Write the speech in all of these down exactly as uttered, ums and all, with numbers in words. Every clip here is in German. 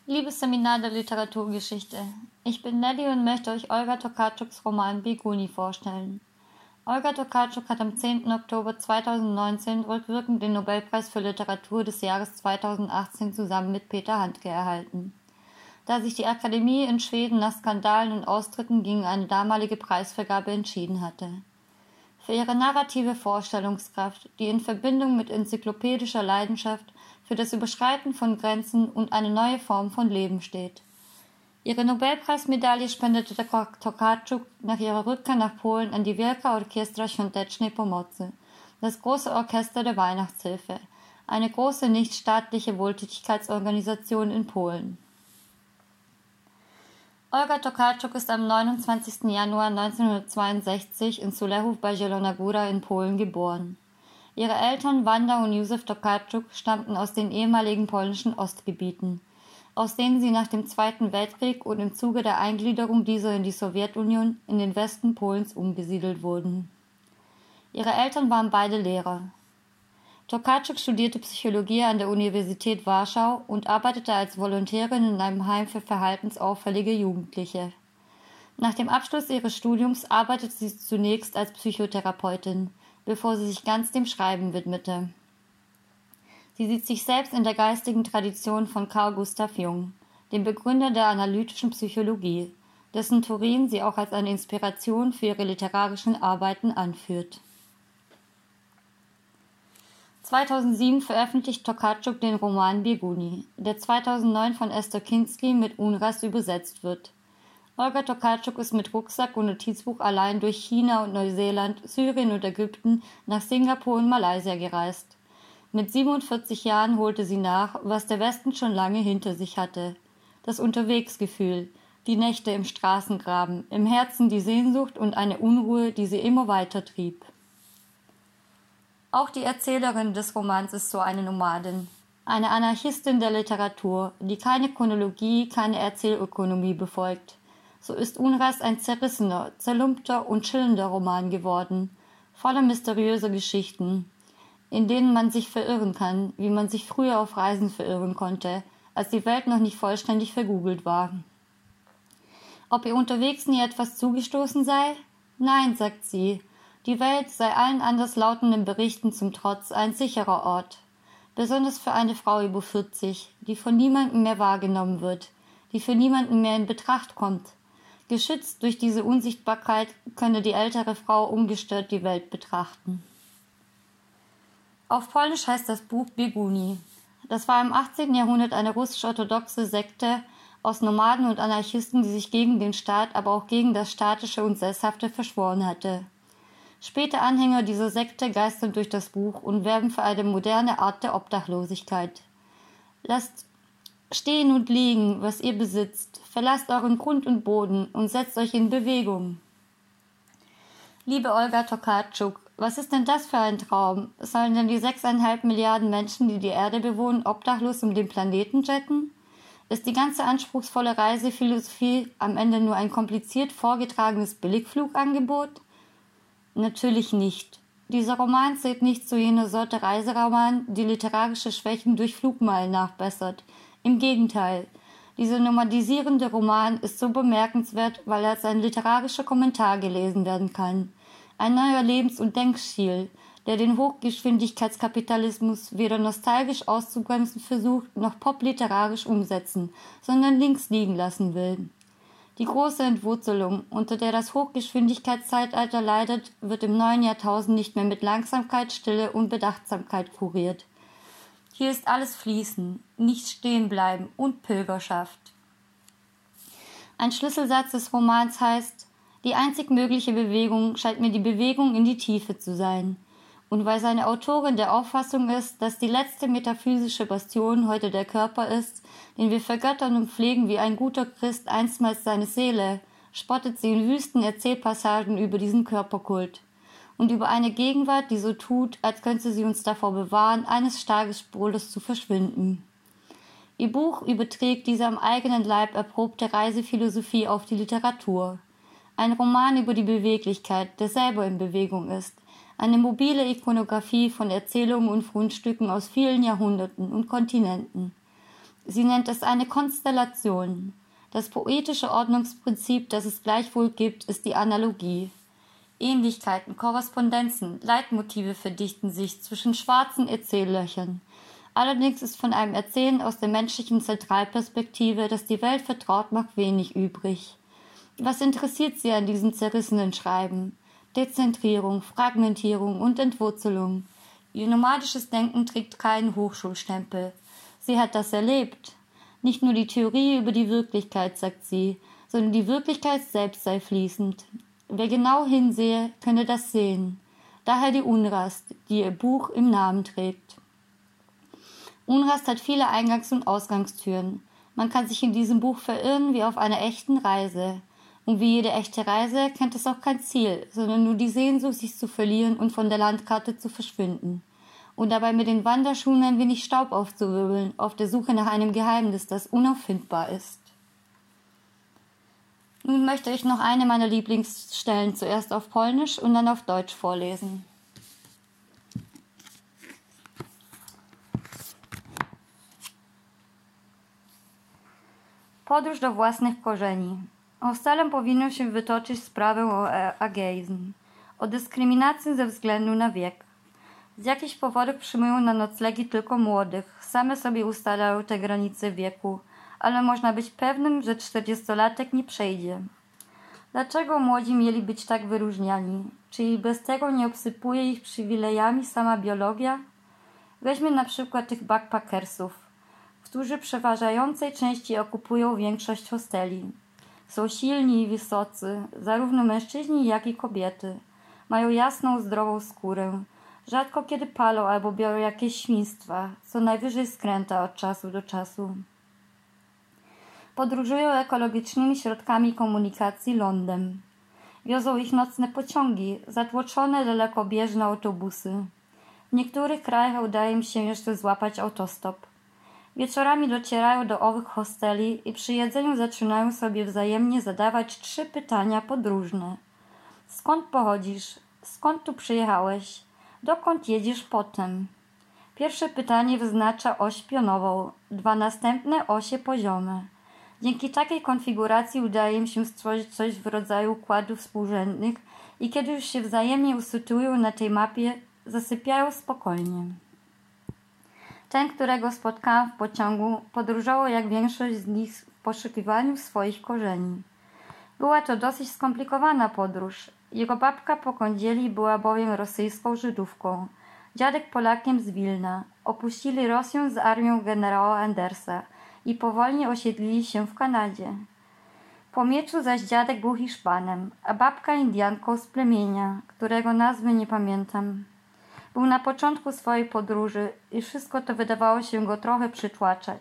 Liebes Seminar der Literaturgeschichte, ich bin Nelly und möchte euch Olga Tokarczuks Roman Bieguny vorstellen. Olga Tokarczuk hat am zehnten Oktober zweitausendneunzehn rückwirkend den Nobelpreis für Literatur des Jahres zweitausendachtzehn zusammen mit Peter Handke erhalten. Da sich die Akademie in Schweden nach Skandalen und Austritten gegen eine damalige Preisvergabe entschieden hatte. Für ihre narrative Vorstellungskraft, die in Verbindung mit enzyklopädischer Leidenschaft für das Überschreiten von Grenzen und eine neue Form von Leben steht. Ihre Nobelpreismedaille spendete Tokarczuk nach ihrer Rückkehr nach Polen an die Wielka Orkiestra Świątecznej Pomocy, das große Orchester der Weihnachtshilfe, eine große nichtstaatliche Wohltätigkeitsorganisation in Polen. Olga Tokarczuk ist am neunundzwanzigsten Januar neunzehnhundertzweiundsechzig in Sulechów bei Zielona Góra in Polen geboren. Ihre Eltern Wanda und Józef Tokarczuk stammten aus den ehemaligen polnischen Ostgebieten, aus denen sie nach dem Zweiten Weltkrieg und im Zuge der Eingliederung dieser in die Sowjetunion in den Westen Polens umgesiedelt wurden. Ihre Eltern waren beide Lehrer. Tokarczuk studierte Psychologie an der Universität Warschau und arbeitete als Volontärin in einem Heim für verhaltensauffällige Jugendliche. Nach dem Abschluss ihres Studiums arbeitete sie zunächst als Psychotherapeutin, bevor sie sich ganz dem Schreiben widmete. Sie sieht sich selbst in der geistigen Tradition von Carl Gustav Jung, dem Begründer der analytischen Psychologie, dessen Theorien sie auch als eine Inspiration für ihre literarischen Arbeiten anführt. zweitausendsieben veröffentlicht Tokarczuk den Roman Bieguny, der zweitausendneun von Esther Kinski mit Unrast übersetzt wird. Olga Tokarczuk ist mit Rucksack und Notizbuch allein durch China und Neuseeland, Syrien und Ägypten nach Singapur und Malaysia gereist. Mit siebenundvierzig Jahren holte sie nach, was der Westen schon lange hinter sich hatte. Das Unterwegsgefühl, die Nächte im Straßengraben, im Herzen die Sehnsucht und eine Unruhe, die sie immer weiter trieb. Auch die Erzählerin des Romans ist so eine Nomadin, eine Anarchistin der Literatur, die keine Chronologie, keine Erzählökonomie befolgt. So ist Unrast ein zerrissener, zerlumpter und chillender Roman geworden, voller mysteriöser Geschichten, in denen man sich verirren kann, wie man sich früher auf Reisen verirren konnte, als die Welt noch nicht vollständig vergoogelt war. Ob ihr unterwegs nie etwas zugestoßen sei? Nein, sagt sie, die Welt sei allen anderslautenden Berichten zum Trotz ein sicherer Ort, besonders für eine Frau über vierzig, die von niemandem mehr wahrgenommen wird, die für niemanden mehr in Betracht kommt. Geschützt durch diese Unsichtbarkeit könne die ältere Frau ungestört die Welt betrachten. Auf Polnisch heißt das Buch Bieguny. Das war im achtzehnten Jahrhundert eine russisch-orthodoxe Sekte aus Nomaden und Anarchisten, die sich gegen den Staat, aber auch gegen das Statische und Sesshafte verschworen hatte. Späte Anhänger dieser Sekte geistern durch das Buch und werben für eine moderne Art der Obdachlosigkeit. Lasst stehen und liegen, was ihr besitzt, verlasst euren Grund und Boden und setzt euch in Bewegung. Liebe Olga Tokarczuk, was ist denn das für ein Traum? Sollen denn die sechseinhalb Milliarden Menschen, die die Erde bewohnen, obdachlos um den Planeten jetten? Ist die ganze anspruchsvolle Reisephilosophie am Ende nur ein kompliziert vorgetragenes Billigflugangebot? Natürlich nicht. Dieser Roman zählt nicht zu jener Sorte Reiseroman, die literarische Schwächen durch Flugmeilen nachbessert. Im Gegenteil, dieser nomadisierende Roman ist so bemerkenswert, weil er als ein literarischer Kommentar gelesen werden kann. Ein neuer Lebens- und Denkstil, der den Hochgeschwindigkeitskapitalismus weder nostalgisch auszubremsen versucht, noch popliterarisch umsetzen, sondern links liegen lassen will. Die große Entwurzelung, unter der das Hochgeschwindigkeitszeitalter leidet, wird im neuen Jahrtausend nicht mehr mit Langsamkeit, Stille und Bedachtsamkeit kuriert. Hier ist alles Fließen, nicht stehen bleiben und Pilgerschaft. Ein Schlüsselsatz des Romans heißt: Die einzig mögliche Bewegung scheint mir die Bewegung in die Tiefe zu sein. Und weil seine Autorin der Auffassung ist, dass die letzte metaphysische Bastion heute der Körper ist, den wir vergöttern und pflegen wie ein guter Christ einstmals seine Seele, spottet sie in wüsten Erzählpassagen über diesen Körperkult und über eine Gegenwart, die so tut, als könnte sie uns davor bewahren, eines Tages spurlos zu verschwinden. Ihr Buch überträgt diese am eigenen Leib erprobte Reisephilosophie auf die Literatur. Ein Roman über die Beweglichkeit, der selber in Bewegung ist. Eine mobile Ikonografie von Erzählungen und Fundstücken aus vielen Jahrhunderten und Kontinenten. Sie nennt es eine Konstellation. Das poetische Ordnungsprinzip, das es gleichwohl gibt, ist die Analogie. Ähnlichkeiten, Korrespondenzen, Leitmotive verdichten sich zwischen schwarzen Erzähllöchern. Allerdings ist von einem Erzählen aus der menschlichen Zentralperspektive, das die Welt vertraut macht, wenig übrig. Was interessiert sie an diesem zerrissenen Schreiben? Dezentrierung, Fragmentierung und Entwurzelung. Ihr nomadisches Denken trägt keinen Hochschulstempel. Sie hat das erlebt. Nicht nur die Theorie über die Wirklichkeit, sagt sie, sondern die Wirklichkeit selbst sei fließend. Wer genau hinsehe, könne das sehen. Daher die Unrast, die ihr Buch im Namen trägt. Unrast hat viele Eingangs- und Ausgangstüren. Man kann sich in diesem Buch verirren wie auf einer echten Reise. Und wie jede echte Reise kennt es auch kein Ziel, sondern nur die Sehnsucht, sich zu verlieren und von der Landkarte zu verschwinden. Und dabei mit den Wanderschuhen ein wenig Staub aufzuwirbeln, auf der Suche nach einem Geheimnis, das unauffindbar ist. Nun möchte ich noch eine meiner Lieblingsstellen zuerst auf Polnisch und dann auf Deutsch vorlesen. Podróż do własnych korzeni. Hostelem powinno się wytoczyć sprawę o ageizm, o dyskryminację ze względu na wiek. Z jakichś powodów przyjmują na noclegi tylko młodych, same sobie ustalają te granice wieku, ale można być pewnym, że czterdziestolatek nie przejdzie. Dlaczego młodzi mieli być tak wyróżniani? Czy i bez tego nie obsypuje ich przywilejami sama biologia? Weźmy na przykład tych backpackersów, którzy przeważającej części okupują większość hosteli. Są silni i wysocy, zarówno mężczyźni, jak i kobiety. Mają jasną, zdrową skórę. Rzadko kiedy palą albo biorą jakieś świństwa, co najwyżej skręta od czasu do czasu. Podróżują ekologicznymi środkami komunikacji lądem. Wiozą ich nocne pociągi, zatłoczone dalekobieżne autobusy. W niektórych krajach udaje im się jeszcze złapać autostop. Wieczorami docierają do owych hosteli i przy jedzeniu zaczynają sobie wzajemnie zadawać trzy pytania podróżne. Skąd pochodzisz? Skąd tu przyjechałeś? Dokąd jedziesz potem? Pierwsze pytanie wyznacza oś pionową, dwa następne osie poziome. Dzięki takiej konfiguracji udaje im się stworzyć coś w rodzaju układów współrzędnych i kiedy już się wzajemnie usytuują na tej mapie, zasypiają spokojnie. Ten, którego spotkałam w pociągu, podróżował jak większość z nich w poszukiwaniu swoich korzeni. Była to dosyć skomplikowana podróż. Jego babka po kądzieli była bowiem rosyjską Żydówką, dziadek Polakiem z Wilna. Opuścili Rosję z armią generała Andersa i powolnie osiedlili się w Kanadzie. Po mieczu zaś dziadek był Hiszpanem, a babka Indianką z plemienia, którego nazwy nie pamiętam. Był na początku swojej podróży i wszystko to wydawało się go trochę przytłaczać.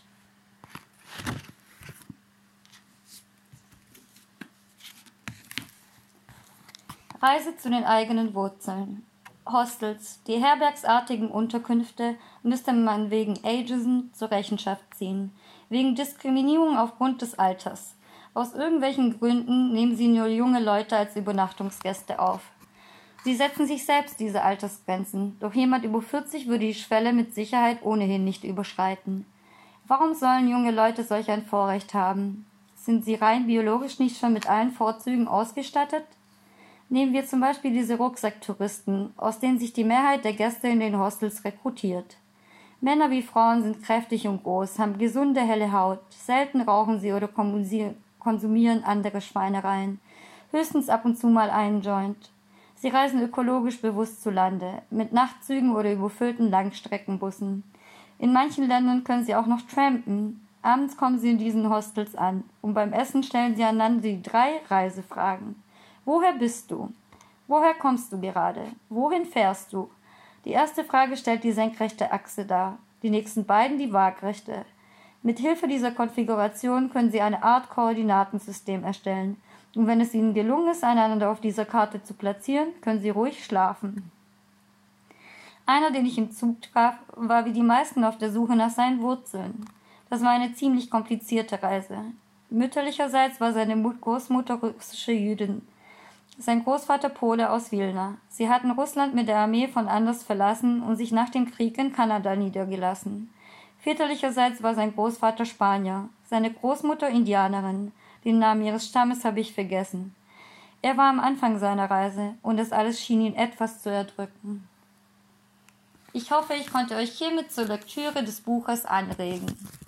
Reise zu den eigenen Wurzeln. Hostels, die herbergsartigen Unterkünfte, müsste man wegen Ageism zur Rechenschaft ziehen, wegen Diskriminierung aufgrund des Alters. Aus irgendwelchen Gründen nehmen sie nur junge Leute als Übernachtungsgäste auf. Sie setzen sich selbst diese Altersgrenzen, doch jemand über vierzig würde die Schwelle mit Sicherheit ohnehin nicht überschreiten. Warum sollen junge Leute solch ein Vorrecht haben? Sind sie rein biologisch nicht schon mit allen Vorzügen ausgestattet? Nehmen wir zum Beispiel diese Rucksacktouristen, aus denen sich die Mehrheit der Gäste in den Hostels rekrutiert. Männer wie Frauen sind kräftig und groß, haben gesunde, helle Haut, selten rauchen sie oder konsumieren andere Schweinereien, höchstens ab und zu mal einen Joint. Sie reisen ökologisch bewusst zu Lande, mit Nachtzügen oder überfüllten Langstreckenbussen. In manchen Ländern können sie auch noch trampen. Abends kommen sie in diesen Hostels an und beim Essen stellen sie einander die drei Reisefragen. Woher bist du? Woher kommst du gerade? Wohin fährst du? Die erste Frage stellt die senkrechte Achse dar, die nächsten beiden die waagrechte. Mit Hilfe dieser Konfiguration können sie eine Art Koordinatensystem erstellen. Und wenn es ihnen gelungen ist, einander auf dieser Karte zu platzieren, können sie ruhig schlafen. Einer, den ich im Zug traf, war wie die meisten auf der Suche nach seinen Wurzeln. Das war eine ziemlich komplizierte Reise. Mütterlicherseits war seine Großmutter russische Jüdin, sein Großvater Pole aus Wilna. Sie hatten Russland mit der Armee von Anders verlassen und sich nach dem Krieg in Kanada niedergelassen. Väterlicherseits war sein Großvater Spanier, seine Großmutter Indianerin. Den Namen ihres Stammes habe ich vergessen. Er war am Anfang seiner Reise und das alles schien ihn etwas zu erdrücken. Ich hoffe, ich konnte euch hiermit zur Lektüre des Buches anregen.